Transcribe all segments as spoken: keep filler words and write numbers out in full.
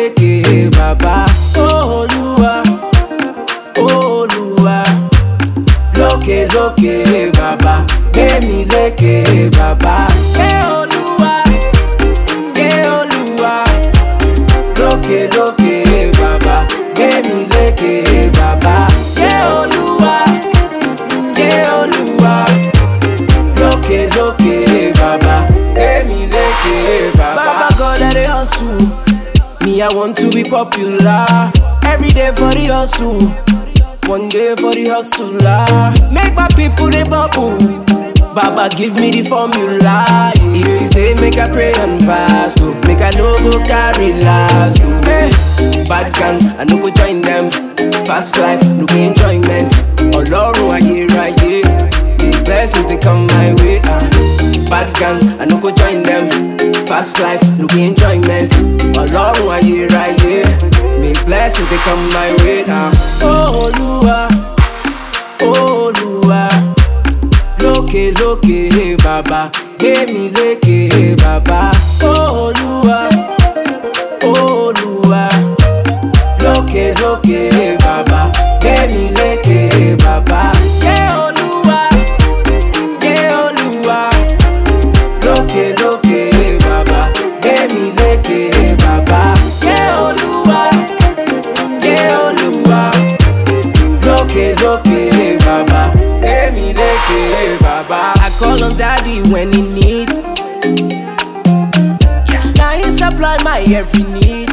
lékè bàbá. Olúwa, Olúwa, lókè lókè bàbá, gbé mi lékè bàbá. Ẹ Olúwa, ẹ Olúwa, lókè lókè bàbá, gbé mi lékè bàbá. Ẹ Olúwa, ẹ Olúwa, lókè lókè bàbá, gbé mi lékè bàbá. Baba God, I dey hustle. Me, I want to be popular. Every day for the hustle, one day for the hustler. Make my people they bubble. Baba give me the formula. If you say make I pray and fast, oh, make I no go carry last. Oh. Hey, bad gang, I no go join them. Fast life, no be enjoyment. Ọlọ́run ayérayé, the blessings they come my way. Uh. Bad gang, I no go join them. Fast life, no be enjoyment. Ọlọ́run ayérayé, may blessings they come my way. Uh. Olúwa, Olúwa, lókè lókè bàbá, gbé mi lékè bàbá. Olúwa, Olúwa, lókè lókè bàbá, gbé mi lékè bàbá. Ẹ Olúwa, ẹ Olúwa, lókè lókè bàbá, gbé mi lékè bàbá. Ẹ Olúwa, ẹ Olúwa, lókè lókè bàbá, gbé mi lékè bàbá. I call on daddy when he need. Now he supply my every need.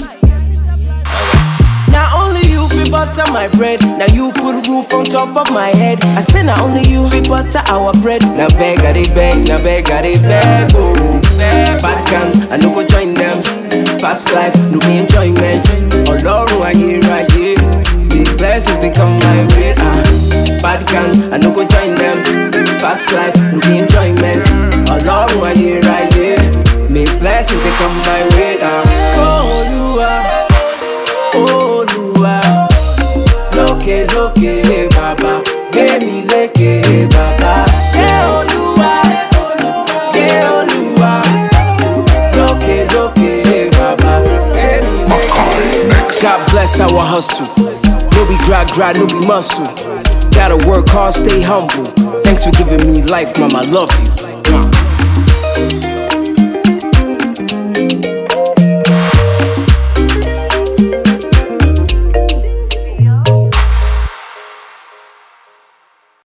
Now only you fi butter my bread. Now you put roof on top of my head. I say now only you fi butter our bread. Now beg I dey beg, now beg I dey beg. Oh, bad gang, I no go join them. Fast life, no be enjoyment. Ọlọ́run ayérayé, the blessings they come my way. Uh. Bad gang, I no go join them. Fast life, no be enjoyment. Ọlọ́run ayérayé, may blessings they come my way. Uh. Olúwa, Olúwa, lókè lókè bàbá, gbé mi lékè bàbá. Ẹ Olúwa, ẹ Olúwa, lókè lókè bàbá, gbé mi lékè. God bless our hustle. No be gra gra, no be muscle. Gotta work hard, stay humble. Thanks for giving me life, mama, I love you. Uh.